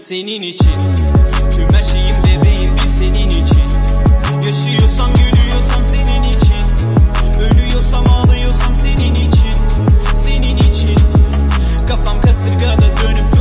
senin için. Tüm her şeyim bebeğim bil senin için. Yaşıyorsam gülüyorsam senin için. Ölüyorsam ağlıyorsam senin için. Senin için. Kafam kasırgada dönüp